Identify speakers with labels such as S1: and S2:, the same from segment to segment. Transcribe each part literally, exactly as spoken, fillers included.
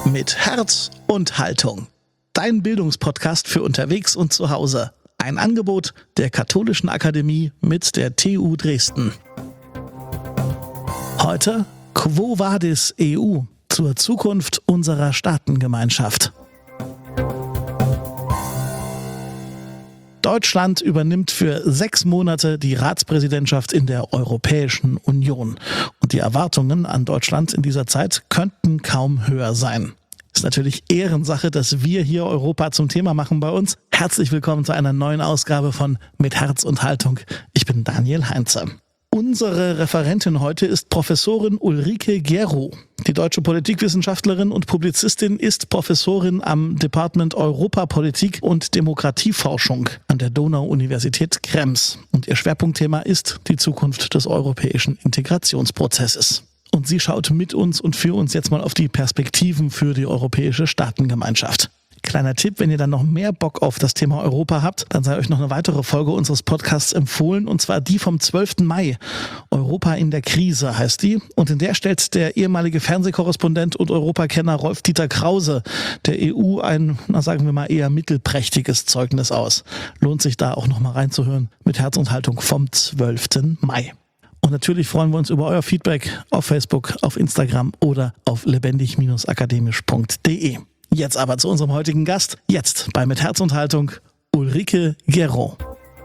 S1: Mit Herz und Haltung. Dein Bildungspodcast für unterwegs und zu Hause. Ein Angebot der Katholischen Akademie mit der T U Dresden. Heute Quo Vadis E U zur Zukunft unserer Staatengemeinschaft. Deutschland übernimmt für sechs Monate die Ratspräsidentschaft in der Europäischen Union. Und die Erwartungen an Deutschland in dieser Zeit könnten kaum höher sein. Ist natürlich Ehrensache, dass wir hier Europa zum Thema machen bei uns. Herzlich willkommen zu einer neuen Ausgabe von Mit Herz und Haltung. Ich bin Daniel Heinze. Unsere Referentin heute ist Professorin Ulrike Guerro. Die deutsche Politikwissenschaftlerin und Publizistin ist Professorin am Department Europapolitik und Demokratieforschung an der Donau-Universität Krems. Und ihr Schwerpunktthema ist die Zukunft des europäischen Integrationsprozesses. Und sie schaut mit uns und für uns jetzt mal auf die Perspektiven für die europäische Staatengemeinschaft. Kleiner Tipp, wenn ihr dann noch mehr Bock auf das Thema Europa habt, dann sei euch noch eine weitere Folge unseres Podcasts empfohlen, und zwar die vom zwölften Mai. Europa in der Krise heißt die, und in der stellt der ehemalige Fernsehkorrespondent und Europakenner Rolf-Dieter Krause der E U ein, na sagen wir mal, eher mittelprächtiges Zeugnis aus. Lohnt sich da auch noch mal reinzuhören mit Herz und Haltung vom zwölften Mai. Und natürlich freuen wir uns über euer Feedback auf Facebook, auf Instagram oder auf lebendig akademisch punkt de. Jetzt aber zu unserem heutigen Gast. Jetzt bei Mit Herz und Haltung Ulrike Guerro.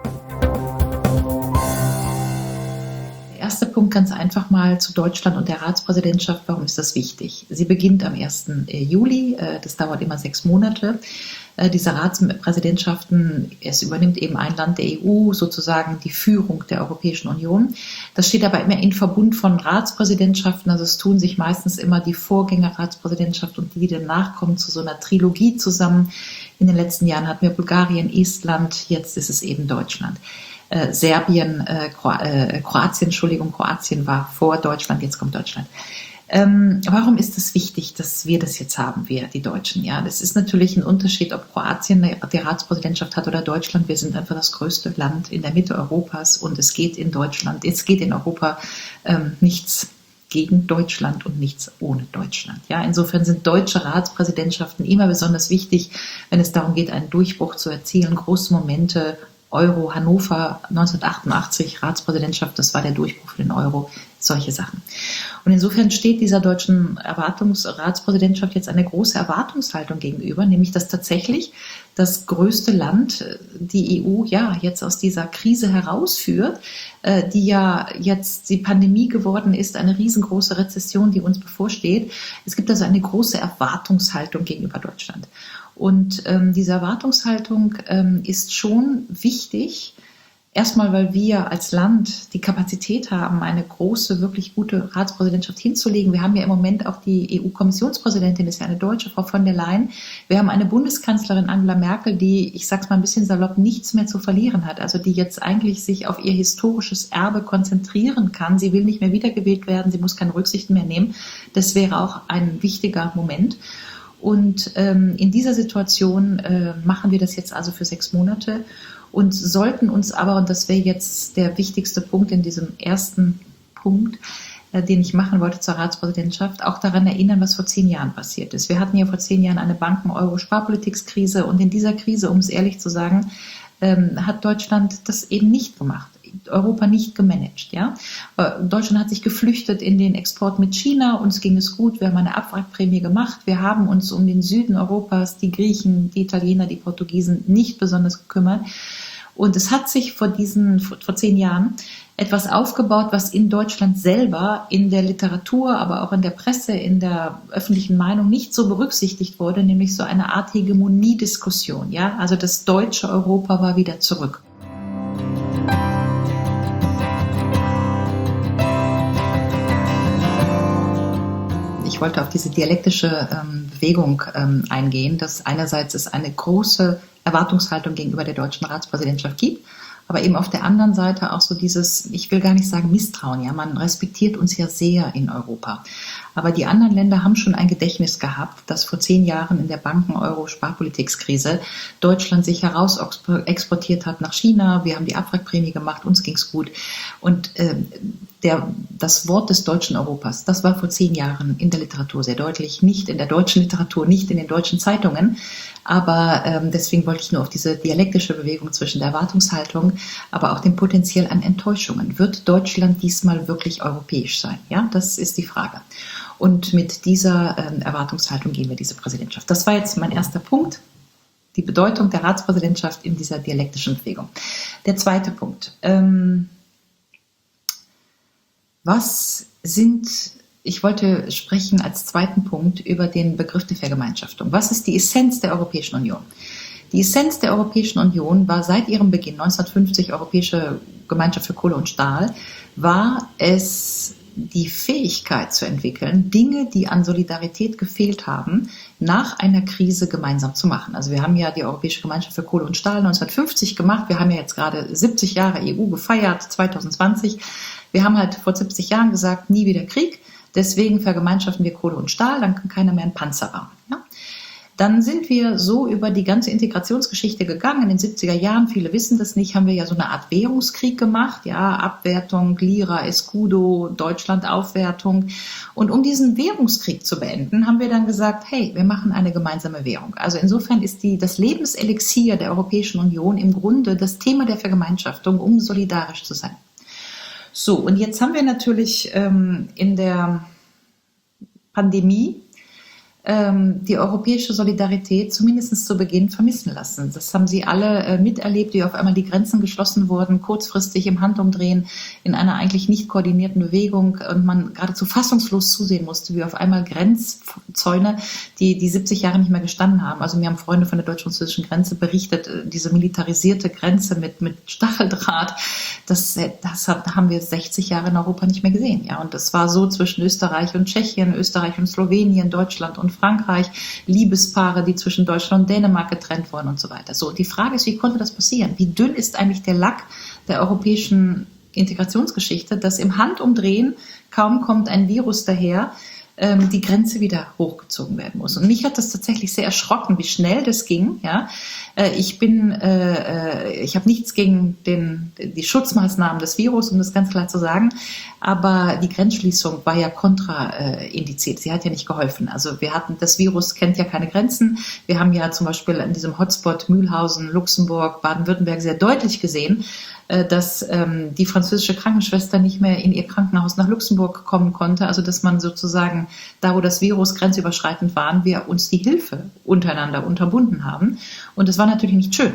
S2: Der erste Punkt ganz einfach mal zu Deutschland und der Ratspräsidentschaft. Warum ist das wichtig? Sie beginnt am ersten Juli. Das dauert immer sechs Monate. Diese Ratspräsidentschaften, es übernimmt eben ein Land der E U sozusagen die Führung der Europäischen Union. Das steht aber immer in Verbund von Ratspräsidentschaften, also es tun sich meistens immer die Vorgängerratspräsidentschaft und die, die danach kommen, zu so einer Trilogie zusammen. In den letzten Jahren hatten wir Bulgarien, Estland, jetzt ist es eben Deutschland. Äh, Serbien, äh, Kroatien, Entschuldigung, Kroatien war vor Deutschland, jetzt kommt Deutschland. Ähm, warum ist es wichtig, dass wir das jetzt haben, wir, die Deutschen? Ja, das ist natürlich ein Unterschied, ob Kroatien die Ratspräsidentschaft hat oder Deutschland. Wir sind einfach das größte Land in der Mitte Europas und es geht in Deutschland, es geht in Europa ähm, nichts gegen Deutschland und nichts ohne Deutschland. Ja, insofern sind deutsche Ratspräsidentschaften immer besonders wichtig, wenn es darum geht, einen Durchbruch zu erzielen, große Momente. Euro, Hannover neunzehnhundertachtundachtzig, Ratspräsidentschaft, das war der Durchbruch für den Euro, solche Sachen. Und insofern steht dieser deutschen Erwartungsratspräsidentschaft jetzt eine große Erwartungshaltung gegenüber, nämlich dass tatsächlich das größte Land, die E U, ja jetzt aus dieser Krise herausführt, die ja jetzt die Pandemie geworden ist, eine riesengroße Rezession, die uns bevorsteht. Es gibt also eine große Erwartungshaltung gegenüber Deutschland. Und ähm, diese Erwartungshaltung ähm, ist schon wichtig, erstmal, weil wir als Land die Kapazität haben, eine große, wirklich gute Ratspräsidentschaft hinzulegen. Wir haben ja im Moment auch die E U-Kommissionspräsidentin, ist ja eine Deutsche, Frau von der Leyen. Wir haben eine Bundeskanzlerin, Angela Merkel, die, ich sag's mal ein bisschen salopp, nichts mehr zu verlieren hat. Also die jetzt eigentlich sich auf ihr historisches Erbe konzentrieren kann. Sie will nicht mehr wiedergewählt werden, sie muss keine Rücksichten mehr nehmen. Das wäre auch ein wichtiger Moment. Und ähm, in dieser Situation äh, machen wir das jetzt also für sechs Monate und sollten uns aber, und das wäre jetzt der wichtigste Punkt in diesem ersten Punkt, äh, den ich machen wollte zur Ratspräsidentschaft, auch daran erinnern, was vor zehn Jahren passiert ist. Wir hatten ja vor zehn Jahren eine Banken-Euro-Sparpolitikskrise und in dieser Krise, um es ehrlich zu sagen, ähm, hat Deutschland das eben nicht gemacht. Europa nicht gemanagt. Ja? Deutschland hat sich geflüchtet in den Export mit China, uns ging es gut, wir haben eine Abwrackprämie gemacht, wir haben uns um den Süden Europas, die Griechen, die Italiener, die Portugiesen nicht besonders gekümmert. Und es hat sich vor diesen, vor zehn Jahren etwas aufgebaut, was in Deutschland selber in der Literatur, aber auch in der Presse, in der öffentlichen Meinung nicht so berücksichtigt wurde, nämlich so eine Art Hegemoniediskussion. Ja? Also das deutsche Europa war wieder zurück. Ich wollte auf diese dialektische ähm, Bewegung ähm, eingehen, dass einerseits es eine große Erwartungshaltung gegenüber der deutschen Ratspräsidentschaft gibt, aber eben auf der anderen Seite auch so dieses, ich will gar nicht sagen Misstrauen, ja, man respektiert uns ja sehr in Europa. Aber die anderen Länder haben schon ein Gedächtnis gehabt, dass vor zehn Jahren in der Banken-Euro-Sparpolitikskrise Deutschland sich heraus exportiert hat nach China. Wir haben die Abwrackprämie gemacht, uns ging's gut. Und äh, der, das Wort des deutschen Europas, das war vor zehn Jahren in der Literatur sehr deutlich, nicht in der deutschen Literatur, nicht in den deutschen Zeitungen. Aber ähm, deswegen wollte ich nur auf diese dialektische Bewegung zwischen der Erwartungshaltung, aber auch dem Potenzial an Enttäuschungen. Wird Deutschland diesmal wirklich europäisch sein? Ja, das ist die Frage. Und mit dieser ähm, Erwartungshaltung gehen wir diese Präsidentschaft. Das war jetzt mein erster Punkt, die Bedeutung der Ratspräsidentschaft in dieser dialektischen Bewegung. Der zweite Punkt. Ähm, was sind... Ich wollte sprechen als zweiten Punkt über den Begriff der Vergemeinschaftung. Was ist die Essenz der Europäischen Union? Die Essenz der Europäischen Union war seit ihrem Beginn, neunzehnhundertfünfzig, Europäische Gemeinschaft für Kohle und Stahl, war es die Fähigkeit zu entwickeln, Dinge, die an Solidarität gefehlt haben, nach einer Krise gemeinsam zu machen. Also wir haben ja die Europäische Gemeinschaft für Kohle und Stahl neunzehnhundertfünfzig gemacht. Wir haben ja jetzt gerade siebzig Jahre E U gefeiert, zwanzig zwanzig. Wir haben halt vor siebzig Jahren gesagt, nie wieder Krieg. Deswegen vergemeinschaften wir Kohle und Stahl, dann kann keiner mehr einen Panzer bauen. Ja? Dann sind wir so über die ganze Integrationsgeschichte gegangen. In den siebziger Jahren, viele wissen das nicht, haben wir ja so eine Art Währungskrieg gemacht. Ja, Abwertung, Lira, Escudo, Deutschland-Aufwertung. Und um diesen Währungskrieg zu beenden, haben wir dann gesagt, hey, wir machen eine gemeinsame Währung. Also insofern ist die, das Lebenselixier der Europäischen Union im Grunde das Thema der Vergemeinschaftung, um solidarisch zu sein. So, und jetzt haben wir natürlich ähm, in der Pandemie ähm, die europäische Solidarität zumindest zu Beginn vermissen lassen. Das haben Sie alle äh, miterlebt, wie auf einmal die Grenzen geschlossen wurden, kurzfristig im Handumdrehen in einer eigentlich nicht koordinierten Bewegung und man geradezu fassungslos zusehen musste, wie auf einmal Grenzzäune, die die siebzig Jahre nicht mehr gestanden haben. Also mir haben Freunde von der deutsch-französischen Grenze berichtet, diese militarisierte Grenze mit, mit Stacheldraht, das, das haben wir sechzig Jahre in Europa nicht mehr gesehen. Ja, und das war so zwischen Österreich und Tschechien, Österreich und Slowenien, Deutschland und Frankreich, Liebespaare, die zwischen Deutschland und Dänemark getrennt wurden und so weiter. So, die Frage ist, wie konnte das passieren? Wie dünn ist eigentlich der Lack der europäischen Integrationsgeschichte, dass im Handumdrehen, kaum kommt ein Virus daher, ähm, die Grenze wieder hochgezogen werden muss. Und mich hat das tatsächlich sehr erschrocken, wie schnell das ging. Ja, äh, ich bin, äh, ich habe nichts gegen den, die Schutzmaßnahmen des Virus, um das ganz klar zu sagen. Aber die Grenzschließung war ja kontraindiziert. Sie hat ja nicht geholfen. Also wir hatten, das Virus kennt ja keine Grenzen. Wir haben ja zum Beispiel in diesem Hotspot Mühlhausen, Luxemburg, Baden-Württemberg sehr deutlich gesehen, dass ähm, die französische Krankenschwester nicht mehr in ihr Krankenhaus nach Luxemburg kommen konnte. Also dass man sozusagen, da wo das Virus grenzüberschreitend war, wir uns die Hilfe untereinander unterbunden haben. Und das war natürlich nicht schön.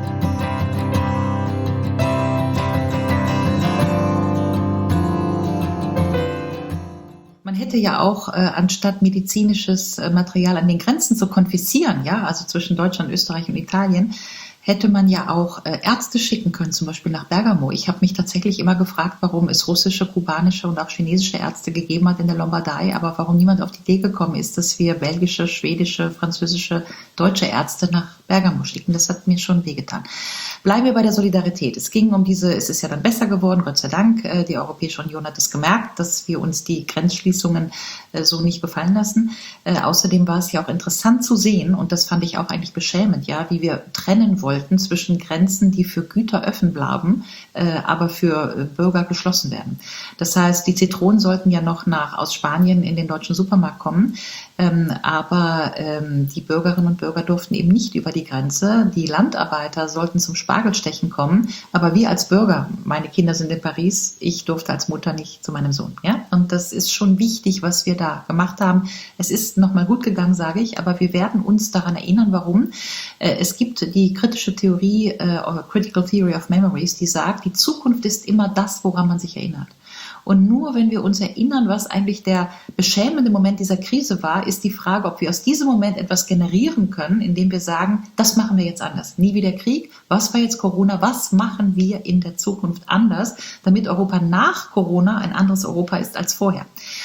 S2: Man hätte ja auch, äh, anstatt medizinisches äh, Material an den Grenzen zu konfiszieren, ja, also zwischen Deutschland, Österreich und Italien, hätte man ja auch äh, Ärzte schicken können, zum Beispiel nach Bergamo. Ich habe mich tatsächlich immer gefragt, warum es russische, kubanische und auch chinesische Ärzte gegeben hat in der Lombardei, aber warum niemand auf die Idee gekommen ist, dass wir belgische, schwedische, französische, deutsche Ärzte nach Bergamo schicken. Das hat mir schon wehgetan. Bleiben wir bei der Solidarität. Es ging um diese, es ist ja dann besser geworden, Gott sei Dank. Äh, die Europäische Union hat es gemerkt, dass wir uns die Grenzschließungen äh, so nicht gefallen lassen. Äh, außerdem war es ja auch interessant zu sehen, und das fand ich auch eigentlich beschämend, ja, wie wir trennen wollten zwischen Grenzen, die für Güter offen bleiben, äh, aber für äh, Bürger geschlossen werden. Das heißt, die Zitronen sollten ja noch nach, aus Spanien in den deutschen Supermarkt kommen, ähm, aber ähm, die Bürgerinnen und Bürger durften eben nicht über die Grenze. Die Landarbeiter sollten zum Spargelstechen kommen, aber wir als Bürger, meine Kinder sind in Paris, ich durfte als Mutter nicht zu meinem Sohn. Ja? Und das ist schon wichtig, was wir da gemacht haben. Es ist nochmal gut gegangen, sage ich, aber wir werden uns daran erinnern, warum. Äh, es gibt die kritische Theorie, äh, oder Critical Theory of Memories, die sagt, die Zukunft ist immer das, woran man sich erinnert. Und nur wenn wir uns erinnern, was eigentlich der beschämende Moment dieser Krise war, ist die Frage, ob wir aus diesem Moment etwas generieren können, indem wir sagen, das machen wir jetzt anders. Nie wieder Krieg. Was war jetzt Corona? Was machen wir in der Zukunft anders, damit Europa nach Corona ein anderes Europa ist als vorher?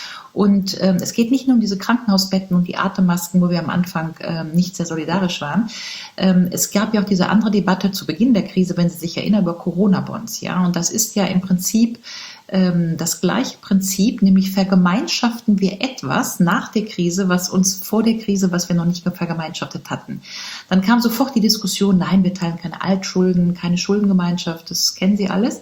S2: Und ähm, es geht nicht nur um diese Krankenhausbetten und die Atemmasken, wo wir am Anfang ähm, nicht sehr solidarisch waren. Ähm, es gab ja auch diese andere Debatte zu Beginn der Krise, wenn Sie sich erinnern, über Corona-Bonds. Ja? Und das ist ja im Prinzip ähm, das gleiche Prinzip, nämlich vergemeinschaften wir etwas nach der Krise, was uns vor der Krise, was wir noch nicht vergemeinschaftet hatten. Dann kam sofort die Diskussion, nein, wir teilen keine Altschulden, keine Schuldengemeinschaft, das kennen Sie alles.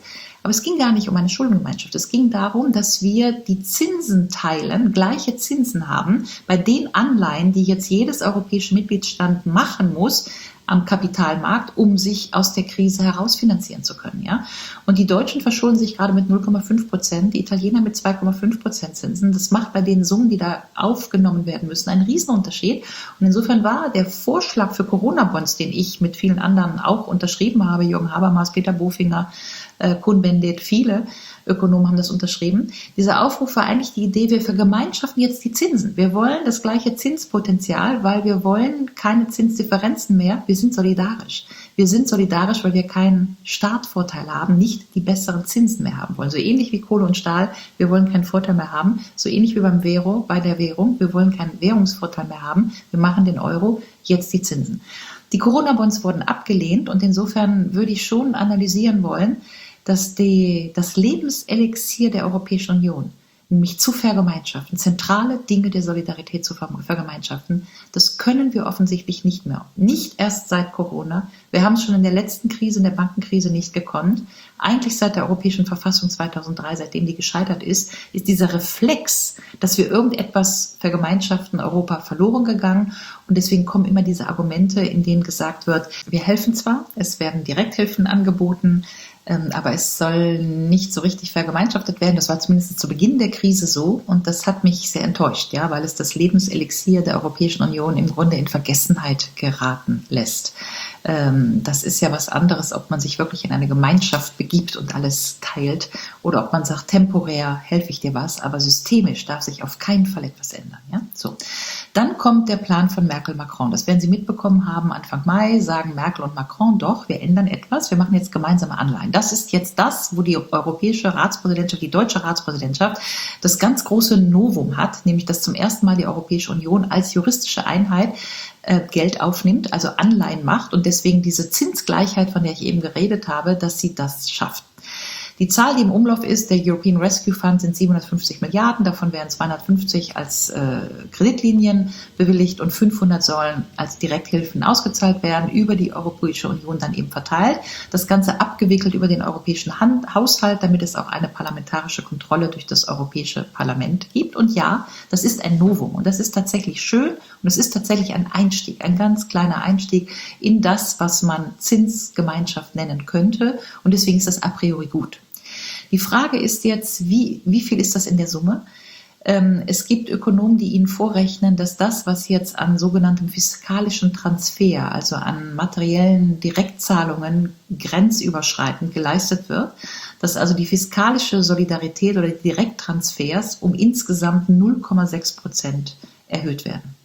S2: Aber es ging gar nicht um eine Schuldengemeinschaft. Es ging darum, dass wir die Zinsen teilen, gleiche Zinsen haben bei den Anleihen, die jetzt jedes europäische Mitgliedsland machen muss am Kapitalmarkt, um sich aus der Krise herausfinanzieren zu können. Ja? Und die Deutschen verschulden sich gerade mit null Komma fünf Prozent, die Italiener mit zwei Komma fünf Prozent Zinsen. Das macht bei den Summen, die da aufgenommen werden müssen, einen Riesenunterschied. Und insofern war der Vorschlag für Corona-Bonds, den ich mit vielen anderen auch unterschrieben habe, Jürgen Habermas, Peter Bofinger, äh, Cohn-Bendit, viele Ökonomen haben das unterschrieben. Dieser Aufruf war eigentlich die Idee, wir vergemeinschaften jetzt die Zinsen. Wir wollen das gleiche Zinspotenzial, weil wir wollen keine Zinsdifferenzen mehr. Wir sind solidarisch. Wir sind solidarisch, weil wir keinen Startvorteil haben, nicht die besseren Zinsen mehr haben wollen. So ähnlich wie Kohle und Stahl, wir wollen keinen Vorteil mehr haben. So ähnlich wie beim Vero, bei der Währung, wir wollen keinen Währungsvorteil mehr haben. Wir machen den Euro, jetzt die Zinsen. Die Corona-Bonds wurden abgelehnt und insofern würde ich schon analysieren wollen, dass die, das Lebenselixier der Europäischen Union, nämlich zu vergemeinschaften, zentrale Dinge der Solidarität zu vergemeinschaften, das können wir offensichtlich nicht mehr. Nicht erst seit Corona. Wir haben es schon in der letzten Krise, in der Bankenkrise nicht gekonnt. Eigentlich seit der Europäischen Verfassung zweitausenddrei, seitdem die gescheitert ist, ist dieser Reflex, dass wir irgendetwas vergemeinschaften, Europa verloren gegangen. Und deswegen kommen immer diese Argumente, in denen gesagt wird, wir helfen zwar, es werden Direkthilfen angeboten, aber es soll nicht so richtig vergemeinschaftet werden. Das war zumindest zu Beginn der Krise so und das hat mich sehr enttäuscht, ja, weil es das Lebenselixier der Europäischen Union im Grunde in Vergessenheit geraten lässt. Das ist ja was anderes, ob man sich wirklich in eine Gemeinschaft begibt und alles teilt oder ob man sagt, temporär helfe ich dir was, aber systemisch darf sich auf keinen Fall etwas ändern. Ja? So. Dann kommt der Plan von Merkel-Macron. Das werden Sie mitbekommen haben. Anfang Mai sagen Merkel und Macron, doch, wir ändern etwas. Wir machen jetzt gemeinsame Anleihen. Das ist jetzt das, wo die europäische Ratspräsidentschaft, die deutsche Ratspräsidentschaft, das ganz große Novum hat, nämlich dass zum ersten Mal die Europäische Union als juristische Einheit äh, Geld aufnimmt, also Anleihen macht und deswegen diese Zinsgleichheit, von der ich eben geredet habe, dass sie das schafft. Die Zahl, die im Umlauf ist, der European Rescue Fund, sind siebenhundertfünfzig Milliarden. Davon werden zweihundertfünfzig als äh, Kreditlinien bewilligt und fünfhundert sollen als Direkthilfen ausgezahlt werden, über die Europäische Union dann eben verteilt. Das Ganze abgewickelt über den europäischen Hand- Haushalt, damit es auch eine parlamentarische Kontrolle durch das Europäische Parlament gibt. Und ja, das ist ein Novum und das ist tatsächlich schön und es ist tatsächlich ein Einstieg, ein ganz kleiner Einstieg in das, was man Zinsgemeinschaft nennen könnte. Und deswegen ist das a priori gut. Die Frage ist jetzt, wie, wie viel ist das in der Summe? Ähm, es gibt Ökonomen, die Ihnen vorrechnen, dass das, was jetzt an sogenanntem fiskalischen Transfer, also an materiellen Direktzahlungen grenzüberschreitend geleistet wird, dass also die fiskalische Solidarität oder die Direkttransfers um insgesamt null Komma sechs Prozent erhöht werden.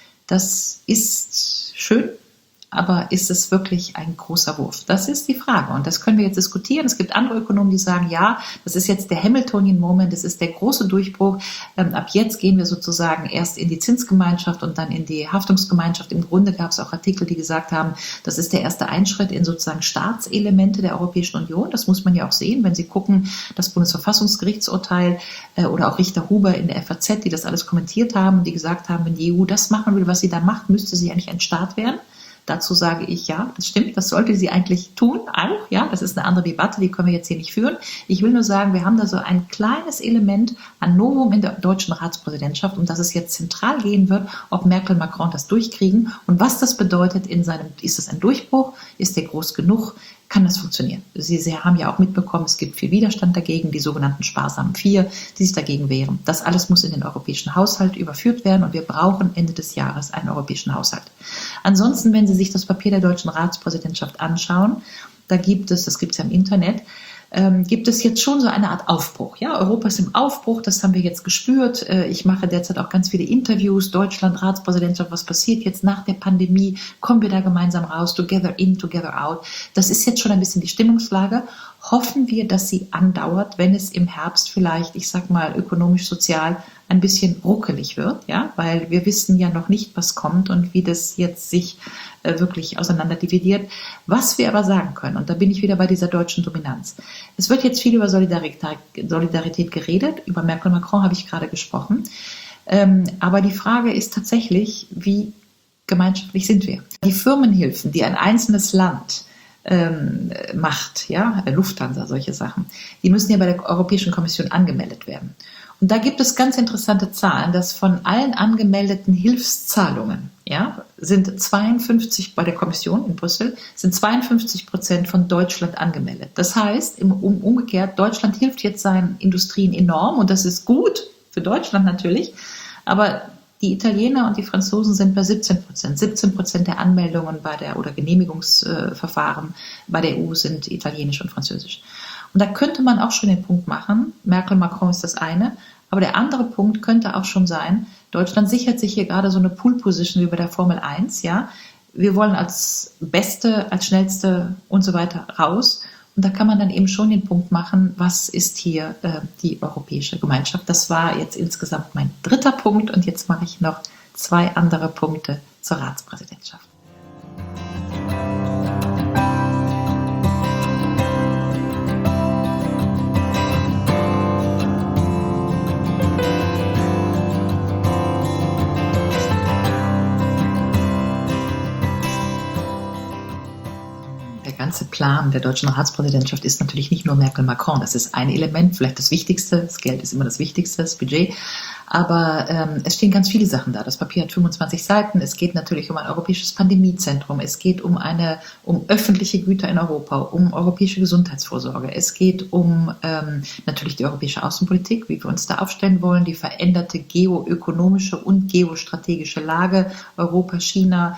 S2: Das ist schön. Aber ist es wirklich ein großer Wurf? Das ist die Frage und das können wir jetzt diskutieren. Es gibt andere Ökonomen, die sagen, ja, das ist jetzt der Hamiltonian Moment, das ist der große Durchbruch. Ähm, ab jetzt gehen wir sozusagen erst in die Zinsgemeinschaft und dann in die Haftungsgemeinschaft. Im Grunde gab es auch Artikel, die gesagt haben, das ist der erste Einschritt in sozusagen Staatselemente der Europäischen Union. Das muss man ja auch sehen, wenn Sie gucken, das Bundesverfassungsgerichtsurteil äh, oder auch Richter Huber in der F A Z, die das alles kommentiert haben und die gesagt haben, wenn die E U das machen will, was sie da macht, müsste sie eigentlich ein Staat werden. Dazu sage ich, ja, das stimmt, das sollte sie eigentlich tun, auch, ja, das ist eine andere Debatte, die können wir jetzt hier nicht führen. Ich will nur sagen, wir haben da so ein kleines Element an Novum in der deutschen Ratspräsidentschaft, um das es jetzt zentral gehen wird, ob Merkel und Macron das durchkriegen und was das bedeutet in seinem, ist das ein Durchbruch, ist der groß genug, kann das funktionieren. Sie, Sie haben ja auch mitbekommen, es gibt viel Widerstand dagegen, die sogenannten sparsamen Vier, die sich dagegen wehren. Das alles muss in den europäischen Haushalt überführt werden und wir brauchen Ende des Jahres einen europäischen Haushalt. Ansonsten, wenn Sie sich das Papier der deutschen Ratspräsidentschaft anschauen, da gibt es, das gibt es ja im Internet, ähm, gibt es jetzt schon so eine Art Aufbruch. Ja, Europa ist im Aufbruch, das haben wir jetzt gespürt. Äh, ich mache derzeit auch ganz viele Interviews, Deutschland, Ratspräsidentschaft, was passiert jetzt nach der Pandemie? Kommen wir da gemeinsam raus? Together in, together out. Das ist jetzt schon ein bisschen die Stimmungslage. Hoffen wir, dass sie andauert, wenn es im Herbst vielleicht, ich sag mal, ökonomisch, sozial ein bisschen ruckelig wird, ja, weil wir wissen ja noch nicht, was kommt und wie das jetzt sich äh, wirklich auseinander dividiert. Was wir aber sagen können, und da bin ich wieder bei dieser deutschen Dominanz. Es wird jetzt viel über Solidarität, Solidarität geredet, über Merkel und Macron habe ich gerade gesprochen, ähm, aber die Frage ist tatsächlich, wie gemeinschaftlich sind wir? Die Firmenhilfen, die ein einzelnes Land ähm, macht, ja, Lufthansa, solche Sachen, die müssen ja bei der Europäischen Kommission angemeldet werden. Und da gibt es ganz interessante Zahlen, dass von allen angemeldeten Hilfszahlungen, ja, sind zweiundfünfzig bei der Kommission in Brüssel, sind zweiundfünfzig Prozent von Deutschland angemeldet. Das heißt, im, um, umgekehrt, Deutschland hilft jetzt seinen Industrien enorm und das ist gut für Deutschland natürlich, aber die Italiener und die Franzosen sind bei siebzehn Prozent. siebzehn Prozent der Anmeldungen bei der oder Genehmigungsverfahren bei der E U sind italienisch und französisch. Und da könnte man auch schon den Punkt machen, Merkel, Macron ist das eine, aber der andere Punkt könnte auch schon sein, Deutschland sichert sich hier gerade so eine Pool-Position wie bei der Formel eins, ja. Wir wollen als Beste, als Schnellste und so weiter raus. Und da kann man dann eben schon den Punkt machen, was ist hier äh, die Europäische Gemeinschaft. Das war jetzt insgesamt mein dritter Punkt und jetzt mache ich noch zwei andere Punkte zur Ratspräsidentschaft. Der ganze Plan der deutschen Ratspräsidentschaft ist natürlich nicht nur Merkel-Macron. Das ist ein Element, vielleicht das Wichtigste. Das Geld ist immer das Wichtigste, das Budget. Aber ähm, es stehen ganz viele Sachen da. Das Papier hat fünfundzwanzig Seiten. Es geht natürlich um ein europäisches Pandemiezentrum. Es geht um eine, um öffentliche Güter in Europa, um europäische Gesundheitsvorsorge. Es geht um ähm, natürlich die europäische Außenpolitik, wie wir uns da aufstellen wollen, die veränderte geoökonomische und geostrategische Lage Europa, China.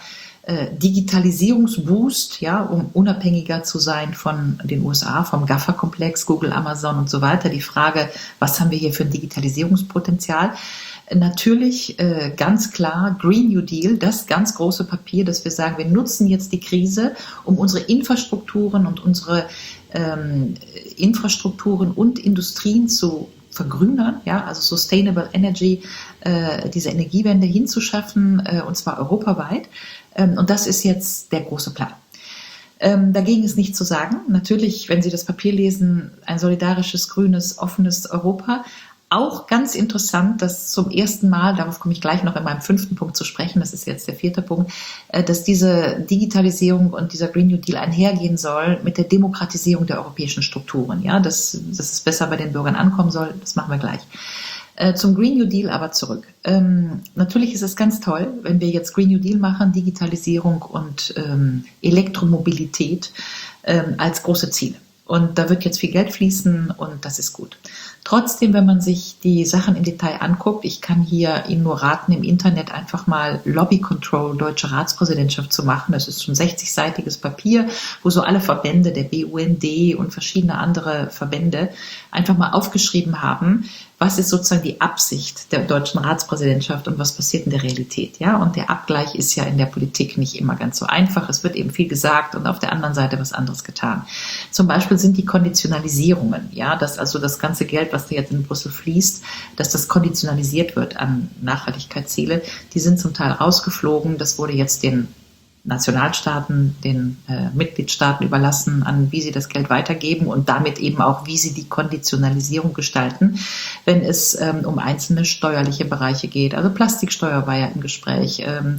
S2: Digitalisierungsboost, ja, um unabhängiger zu sein von den U S A, vom GAFA-Komplex, Google, Amazon und so weiter. Die Frage, was haben wir hier für ein Digitalisierungspotenzial? Natürlich äh, ganz klar Green New Deal, das ganz große Papier, dass wir sagen, wir nutzen jetzt die Krise, um unsere Infrastrukturen und unsere ähm, Infrastrukturen und Industrien zu vergrünern, ja, also Sustainable Energy, äh, diese Energiewende hinzuschaffen, äh, und zwar europaweit. Ähm, und das ist jetzt der große Plan. Ähm, dagegen ist nichts zu sagen. Natürlich, wenn Sie das Papier lesen, ein solidarisches, grünes, offenes Europa. Auch ganz interessant, dass zum ersten Mal, darauf komme ich gleich noch in meinem fünften Punkt zu sprechen, das ist jetzt der vierte Punkt, dass diese Digitalisierung und dieser Green New Deal einhergehen soll mit der Demokratisierung der europäischen Strukturen. Ja, dass, dass es besser bei den Bürgern ankommen soll, das machen wir gleich. Zum Green New Deal aber zurück. Ähm, natürlich ist es ganz toll, wenn wir jetzt Green New Deal machen, Digitalisierung und ähm, Elektromobilität ähm, als große Ziele. Und da wird jetzt viel Geld fließen und das ist gut. Trotzdem, wenn man sich die Sachen im Detail anguckt, ich kann hier Ihnen nur raten, im Internet einfach mal Lobby Control Deutsche Ratspräsidentschaft zu machen. Das ist ein sechzigseitiges Papier, wo so alle Verbände, der B U N D und verschiedene andere Verbände einfach mal aufgeschrieben haben, was ist sozusagen die Absicht der deutschen Ratspräsidentschaft und was passiert in der Realität. Ja? Und der Abgleich ist ja in der Politik nicht immer ganz so einfach. Es wird eben viel gesagt und auf der anderen Seite was anderes getan. Zum Beispiel sind die Konditionalisierungen, ja, dass also das ganze Geld, was da jetzt in Brüssel fließt, dass das konditionalisiert wird an Nachhaltigkeitsziele, die sind zum Teil rausgeflogen. Das wurde jetzt den Nationalstaaten, den äh, Mitgliedstaaten überlassen, an wie sie das Geld weitergeben und damit eben auch, wie sie die Konditionalisierung gestalten, wenn es ähm, um einzelne steuerliche Bereiche geht. Also Plastiksteuer war ja im Gespräch, ähm,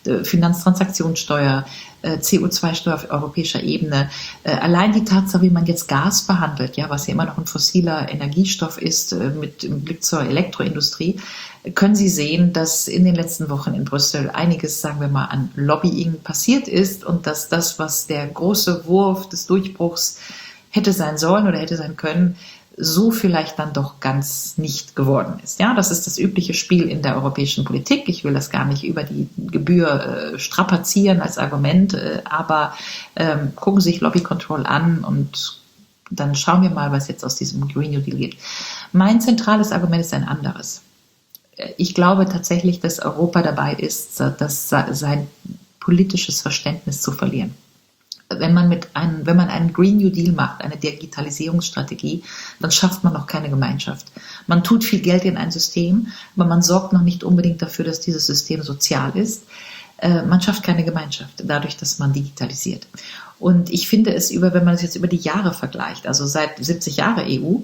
S2: Finanztransaktionssteuer, äh, C O zwei Steuer auf europäischer Ebene. Äh, allein die Tatsache, wie man jetzt Gas behandelt, ja, was ja immer noch ein fossiler Energiestoff ist, äh, mit im Blick zur Elektroindustrie, können Sie sehen, dass in den letzten Wochen in Brüssel einiges, sagen wir mal, an Lobbying passiert ist und dass das, was der große Wurf des Durchbruchs hätte sein sollen oder hätte sein können, so vielleicht dann doch ganz nicht geworden ist. Ja, das ist das übliche Spiel in der europäischen Politik. Ich will das gar nicht über die Gebühr äh, strapazieren als Argument, äh, aber ähm, gucken Sie sich Lobby Control an und dann schauen wir mal, was jetzt aus diesem Green New Deal geht. Mein zentrales Argument ist ein anderes. Ich glaube tatsächlich, dass Europa dabei ist, das, sein politisches Verständnis zu verlieren. Wenn man, mit einem, wenn man einen Green New Deal macht, eine Digitalisierungsstrategie, dann schafft man noch keine Gemeinschaft. Man tut viel Geld in ein System, aber man sorgt noch nicht unbedingt dafür, dass dieses System sozial ist. Man schafft keine Gemeinschaft, dadurch, dass man digitalisiert. Und ich finde es über, wenn man es jetzt über die Jahre vergleicht, also seit siebzig Jahre E U,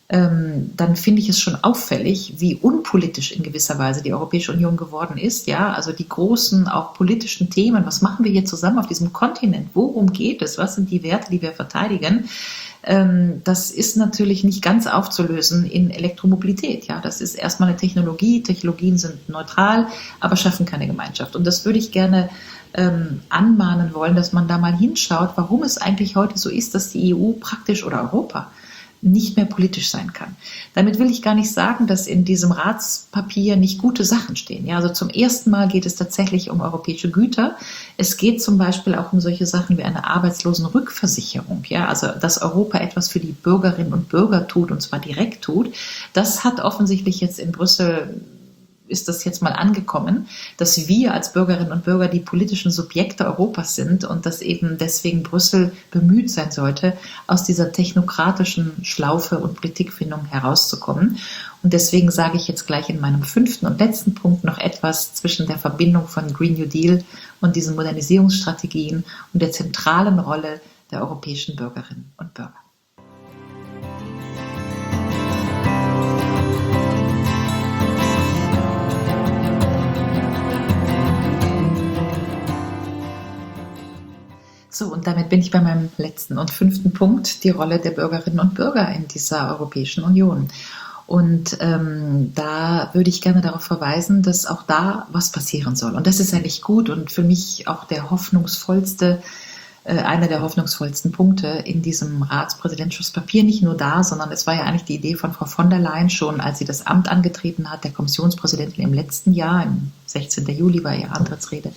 S2: ähm, dann finde ich es schon auffällig, wie unpolitisch in gewisser Weise die Europäische Union geworden ist. Ja, also die großen, auch politischen Themen, was machen wir hier zusammen auf diesem Kontinent? Worum geht es? Was sind die Werte, die wir verteidigen? Ähm, das ist natürlich nicht ganz aufzulösen in Elektromobilität. Ja, das ist erstmal eine Technologie. Technologien sind neutral, aber schaffen keine Gemeinschaft. Und das würde ich gerne ähm, anmahnen wollen, dass man da mal hinschaut, warum es eigentlich heute so ist, dass die E U praktisch oder Europa nicht mehr politisch sein kann. Damit will ich gar nicht sagen, dass in diesem Ratspapier nicht gute Sachen stehen. Ja, also zum ersten Mal geht es tatsächlich um europäische Güter. Es geht zum Beispiel auch um solche Sachen wie eine Arbeitslosenrückversicherung. Ja, also dass Europa etwas für die Bürgerinnen und Bürger tut, und zwar direkt tut. Das hat offensichtlich jetzt in Brüssel ist das jetzt mal angekommen, dass wir als Bürgerinnen und Bürger die politischen Subjekte Europas sind und dass eben deswegen Brüssel bemüht sein sollte, aus dieser technokratischen Schlaufe und Politikfindung herauszukommen. Und deswegen sage ich jetzt gleich in meinem fünften und letzten Punkt noch etwas zwischen der Verbindung von Green New Deal und diesen Modernisierungsstrategien und der zentralen Rolle der europäischen Bürgerinnen und Bürger. So, und damit bin ich bei meinem letzten und fünften Punkt, die Rolle der Bürgerinnen und Bürger in dieser Europäischen Union. Und ähm, da würde ich gerne darauf verweisen, dass auch da was passieren soll. Und das ist eigentlich gut und für mich auch der hoffnungsvollste, äh, einer der hoffnungsvollsten Punkte in diesem Ratspräsidentschaftspapier. Nicht nur da, sondern es war ja eigentlich die Idee von Frau von der Leyen schon, als sie das Amt angetreten hat, der Kommissionspräsidentin im letzten Jahr, am sechzehnten Juli war ihre Antrittsrede,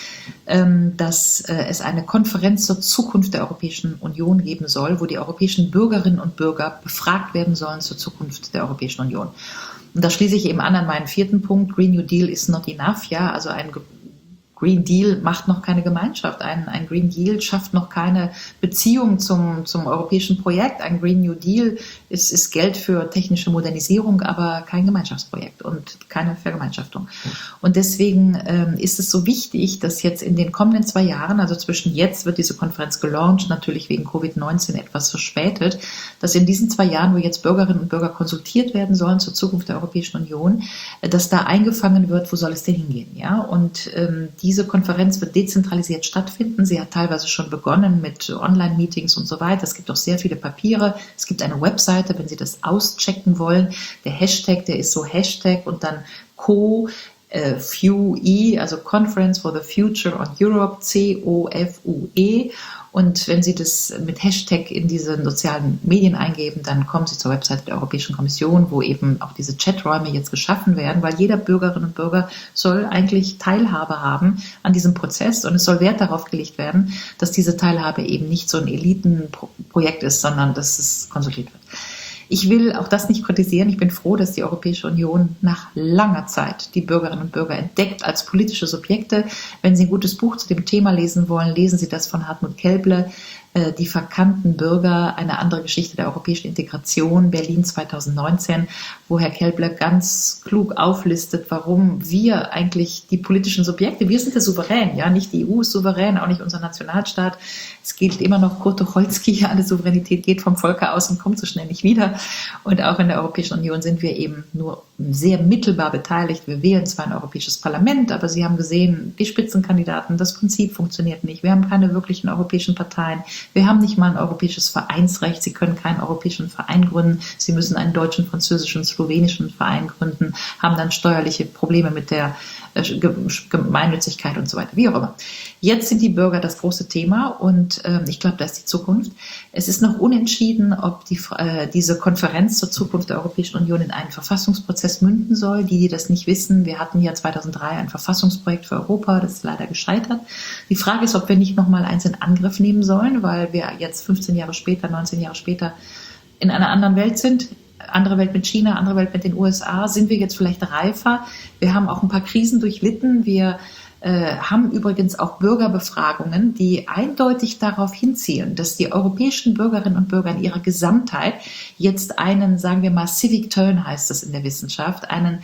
S2: dass es eine Konferenz zur Zukunft der Europäischen Union geben soll, wo die europäischen Bürgerinnen und Bürger befragt werden sollen zur Zukunft der Europäischen Union. Und da schließe ich eben an an meinen vierten Punkt, Green New Deal is not enough. Ja, also ein Green Deal macht noch keine Gemeinschaft. Ein, ein Green Deal schafft noch keine Beziehung zum, zum europäischen Projekt. Ein Green New Deal ist, ist Geld für technische Modernisierung, aber kein Gemeinschaftsprojekt und keine Vergemeinschaftung. Und deswegen ähm, ist es so wichtig, dass jetzt in den kommenden zwei Jahren, also zwischen jetzt wird diese Konferenz gelauncht, natürlich wegen Covid neunzehn etwas verspätet, dass in diesen zwei Jahren, wo jetzt Bürgerinnen und Bürger konsultiert werden sollen zur Zukunft der Europäischen Union, dass da eingefangen wird, wo soll es denn hingehen? Ja, und ähm, die Diese Konferenz wird dezentralisiert stattfinden. Sie hat teilweise schon begonnen mit Online-Meetings und so weiter. Es gibt auch sehr viele Papiere. Es gibt eine Webseite, wenn Sie das auschecken wollen. Der Hashtag, der ist so Hashtag und dann Co. Äh, F U E, also Conference for the Future on Europe, C O F U E. Und wenn Sie das mit Hashtag in diese sozialen Medien eingeben, dann kommen Sie zur Webseite der Europäischen Kommission, wo eben auch diese Chaträume jetzt geschaffen werden, weil jeder Bürgerin und Bürger soll eigentlich Teilhabe haben an diesem Prozess und es soll Wert darauf gelegt werden, dass diese Teilhabe eben nicht so ein Elitenprojekt ist, sondern dass es konsultiert wird. Ich will auch das nicht kritisieren. Ich bin froh, dass die Europäische Union nach langer Zeit die Bürgerinnen und Bürger entdeckt als politische Subjekte. Wenn Sie ein gutes Buch zu dem Thema lesen wollen, lesen Sie das von Hartmut Kelble, Die verkannten Bürger, eine andere Geschichte der europäischen Integration, Berlin zweitausendneunzehn, wo Herr Kelble ganz klug auflistet, warum wir eigentlich die politischen Subjekte, wir sind der Souverän, ja, nicht die E U ist souverän, auch nicht unser Nationalstaat. Es gilt immer noch Kurt Tucholsky, alle Souveränität geht vom Volke aus und kommt so schnell nicht wieder. Und auch in der Europäischen Union sind wir eben nur sehr mittelbar beteiligt. Wir wählen zwar ein europäisches Parlament, aber Sie haben gesehen, die Spitzenkandidaten, das Prinzip funktioniert nicht. Wir haben keine wirklichen europäischen Parteien. Wir haben nicht mal ein europäisches Vereinsrecht. Sie können keinen europäischen Verein gründen. Sie müssen einen deutschen, französischen, slowenischen Verein gründen, haben dann steuerliche Probleme mit der Gemeinnützigkeit und so weiter, wie auch immer. Jetzt sind die Bürger das große Thema und äh, ich glaube, da ist die Zukunft. Es ist noch unentschieden, ob die, äh, diese Konferenz zur Zukunft der Europäischen Union in einen Verfassungsprozess münden soll. Die, die das nicht wissen, wir hatten ja zweitausenddrei ein Verfassungsprojekt für Europa, das ist leider gescheitert. Die Frage ist, ob wir nicht noch mal eins in Angriff nehmen sollen, weil wir jetzt fünfzehn Jahre später, neunzehn Jahre später in einer anderen Welt sind. Andere Welt mit China, andere Welt mit den U S A, sind wir jetzt vielleicht reifer. Wir haben auch ein paar Krisen durchlitten. Wir äh, haben übrigens auch Bürgerbefragungen, die eindeutig darauf hinzielen, dass die europäischen Bürgerinnen und Bürger in ihrer Gesamtheit jetzt einen, sagen wir mal, Civic Turn heißt das in der Wissenschaft, einen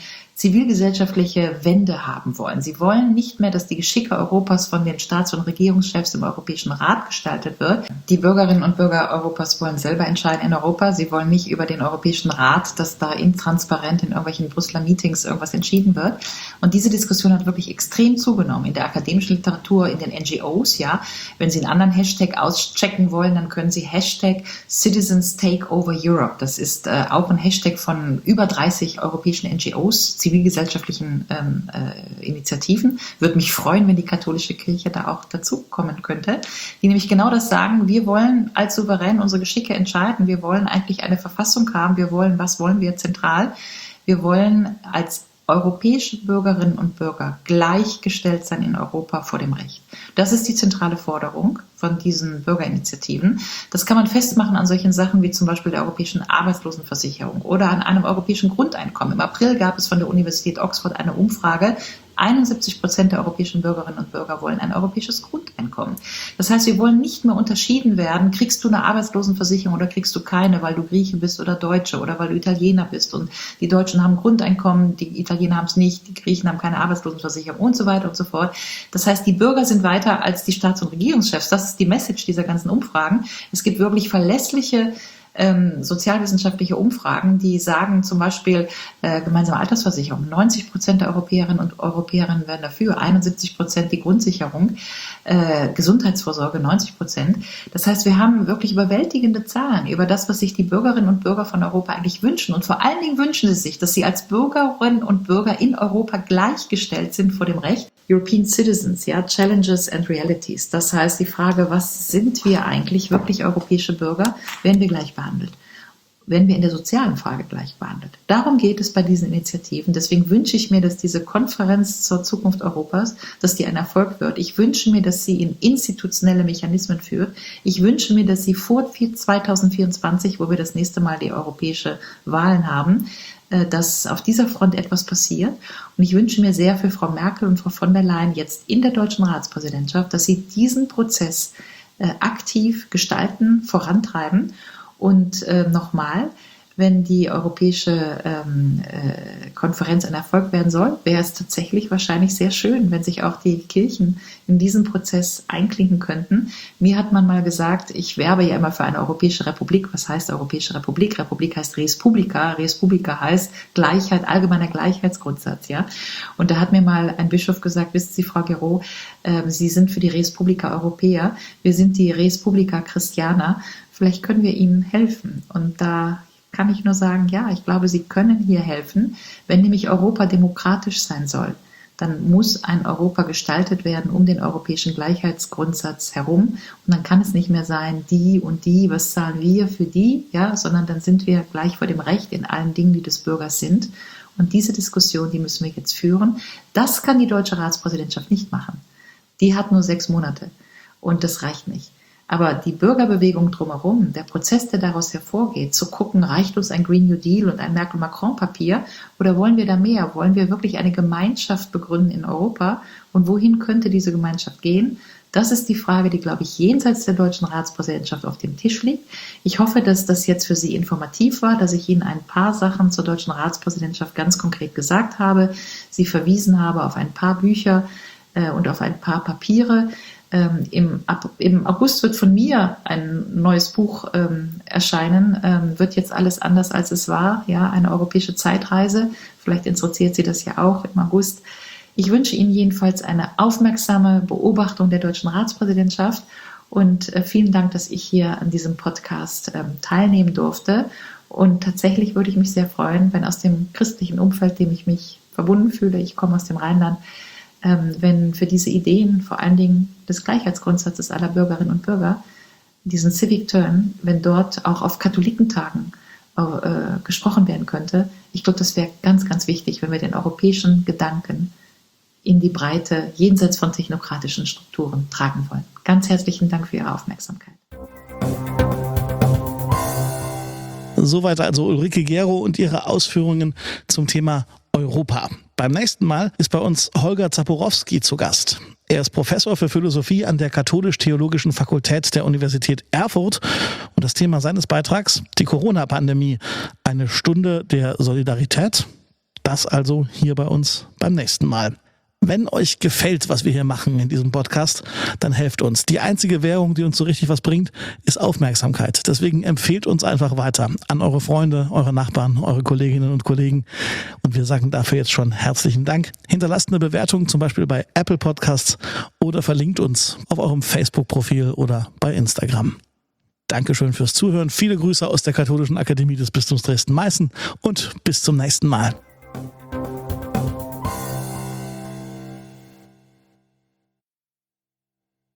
S2: zivilgesellschaftliche Wende haben wollen. Sie wollen nicht mehr, dass die Geschicke Europas von den Staats- und Regierungschefs im Europäischen Rat gestaltet wird. Die Bürgerinnen und Bürger Europas wollen selber entscheiden in Europa. Sie wollen nicht über den Europäischen Rat, dass da intransparent in irgendwelchen Brüsseler Meetings irgendwas entschieden wird. Und diese Diskussion hat wirklich extrem zugenommen in der akademischen Literatur, in den N G Os. Ja, wenn Sie einen anderen Hashtag auschecken wollen, dann können Sie Hashtag Citizens Take Over Europe. Das ist äh, auch ein Hashtag von über dreißig europäischen N G Os, zivilgesellschaftlichen ähm, äh, Initiativen. Würde mich freuen, wenn die katholische Kirche da auch dazu kommen könnte, die nämlich genau das sagen: Wir wollen als Souverän unsere Geschicke entscheiden. Wir wollen eigentlich eine Verfassung haben. Wir wollen, was wollen wir zentral? Wir wollen als europäische Bürgerinnen und Bürger gleichgestellt sein in Europa vor dem Recht. Das ist die zentrale Forderung von diesen Bürgerinitiativen. Das kann man festmachen an solchen Sachen wie zum Beispiel der europäischen Arbeitslosenversicherung oder an einem europäischen Grundeinkommen. Im April gab es von der Universität Oxford eine Umfrage. einundsiebzig Prozent der europäischen Bürgerinnen und Bürger wollen ein europäisches Grundeinkommen. Das heißt, wir wollen nicht mehr unterschieden werden, kriegst du eine Arbeitslosenversicherung oder kriegst du keine, weil du Grieche bist oder Deutsche oder weil du Italiener bist. Und die Deutschen haben Grundeinkommen, die Italiener haben es nicht, die Griechen haben keine Arbeitslosenversicherung und so weiter und so fort. Das heißt, die Bürger sind weiter als die Staats- und Regierungschefs. Das ist die Message dieser ganzen Umfragen. Es gibt wirklich verlässliche Ähm, sozialwissenschaftliche Umfragen, die sagen zum Beispiel äh, gemeinsame Altersversicherung. neunzig Prozent der Europäerinnen und Europäerinnen werden dafür, einundsiebzig Prozent die Grundsicherung, äh, Gesundheitsvorsorge neunzig Prozent. Das heißt, wir haben wirklich überwältigende Zahlen über das, was sich die Bürgerinnen und Bürger von Europa eigentlich wünschen. Und vor allen Dingen wünschen sie sich, dass sie als Bürgerinnen und Bürger in Europa gleichgestellt sind vor dem Recht. European Citizens, ja, Challenges and Realities. Das heißt, die Frage, was sind wir eigentlich wirklich europäische Bürger, werden wir gleich behandelt? Werden wir in der sozialen Frage gleich behandelt? Darum geht es bei diesen Initiativen. Deswegen wünsche ich mir, dass diese Konferenz zur Zukunft Europas, dass die ein Erfolg wird. Ich wünsche mir, dass sie in institutionelle Mechanismen führt. Ich wünsche mir, dass sie vor zweitausendvierundzwanzig, wo wir das nächste Mal die europäische Wahlen haben, dass auf dieser Front etwas passiert. Und ich wünsche mir sehr für Frau Merkel und Frau von der Leyen jetzt in der deutschen Ratspräsidentschaft, dass sie diesen Prozess äh, aktiv gestalten, vorantreiben. Und äh, nochmal, wenn die europäische ähm, äh, Konferenz ein Erfolg werden soll, wäre es tatsächlich wahrscheinlich sehr schön, wenn sich auch die Kirchen in diesen Prozess einklinken könnten. Mir hat man mal gesagt, ich werbe ja immer für eine europäische Republik. Was heißt Europäische Republik? Republik heißt Res Publica. Res Publica heißt Gleichheit, allgemeiner Gleichheitsgrundsatz. Ja? Und da hat mir mal ein Bischof gesagt, wissen Sie, Frau Guéraud, äh, Sie sind für die Res Publica Europäer, wir sind die Res Publica Christiana. Vielleicht können wir Ihnen helfen. Und da kann ich nur sagen, ja, ich glaube, Sie können hier helfen. Wenn nämlich Europa demokratisch sein soll, dann muss ein Europa gestaltet werden um den europäischen Gleichheitsgrundsatz herum. Und dann kann es nicht mehr sein, die und die, was zahlen wir für die, ja, sondern dann sind wir gleich vor dem Recht in allen Dingen, die des Bürgers sind. Und diese Diskussion, die müssen wir jetzt führen. Das kann die deutsche Ratspräsidentschaft nicht machen. Die hat nur sechs Monate und das reicht nicht. Aber die Bürgerbewegung drumherum, der Prozess, der daraus hervorgeht, zu gucken, reicht uns ein Green New Deal und ein Merkel-Macron-Papier oder wollen wir da mehr? Wollen wir wirklich eine Gemeinschaft begründen in Europa? Und wohin könnte diese Gemeinschaft gehen? Das ist die Frage, die, glaube ich, jenseits der deutschen Ratspräsidentschaft auf dem Tisch liegt. Ich hoffe, dass das jetzt für Sie informativ war, dass ich Ihnen ein paar Sachen zur deutschen Ratspräsidentschaft ganz konkret gesagt habe, Sie verwiesen habe auf ein paar Bücher äh, und auf ein paar Papiere. Ähm, im, ab, Im August wird von mir ein neues Buch ähm, erscheinen, ähm, wird jetzt alles anders als es war, ja, eine europäische Zeitreise. Vielleicht interessiert Sie das ja auch im August. Ich wünsche Ihnen jedenfalls eine aufmerksame Beobachtung der deutschen Ratspräsidentschaft und äh, vielen Dank, dass ich hier an diesem Podcast ähm, teilnehmen durfte. Und tatsächlich würde ich mich sehr freuen, wenn aus dem christlichen Umfeld, dem ich mich verbunden fühle, ich komme aus dem Rheinland, wenn für diese Ideen, vor allen Dingen des Gleichheitsgrundsatzes aller Bürgerinnen und Bürger, diesen Civic Turn, wenn dort auch auf Katholikentagen äh, gesprochen werden könnte. Ich glaube, das wäre ganz, ganz wichtig, wenn wir den europäischen Gedanken in die Breite, jenseits von technokratischen Strukturen tragen wollen. Ganz herzlichen Dank für Ihre Aufmerksamkeit.
S1: Soweit also Ulrike Guéraud und ihre Ausführungen zum Thema Europa. Beim nächsten Mal ist bei uns Holger Zaporowski zu Gast. Er ist Professor für Philosophie an der Katholisch-Theologischen Fakultät der Universität Erfurt. Und das Thema seines Beitrags, die Corona-Pandemie, eine Stunde der Solidarität. Das also hier bei uns beim nächsten Mal. Wenn euch gefällt, was wir hier machen in diesem Podcast, dann helft uns. Die einzige Währung, die uns so richtig was bringt, ist Aufmerksamkeit. Deswegen empfehlt uns einfach weiter an eure Freunde, eure Nachbarn, eure Kolleginnen und Kollegen. Und wir sagen dafür jetzt schon herzlichen Dank. Hinterlasst eine Bewertung, zum Beispiel bei Apple Podcasts, oder verlinkt uns auf eurem Facebook-Profil oder bei Instagram. Dankeschön fürs Zuhören. Viele Grüße aus der Katholischen Akademie des Bistums Dresden-Meißen und bis zum nächsten Mal.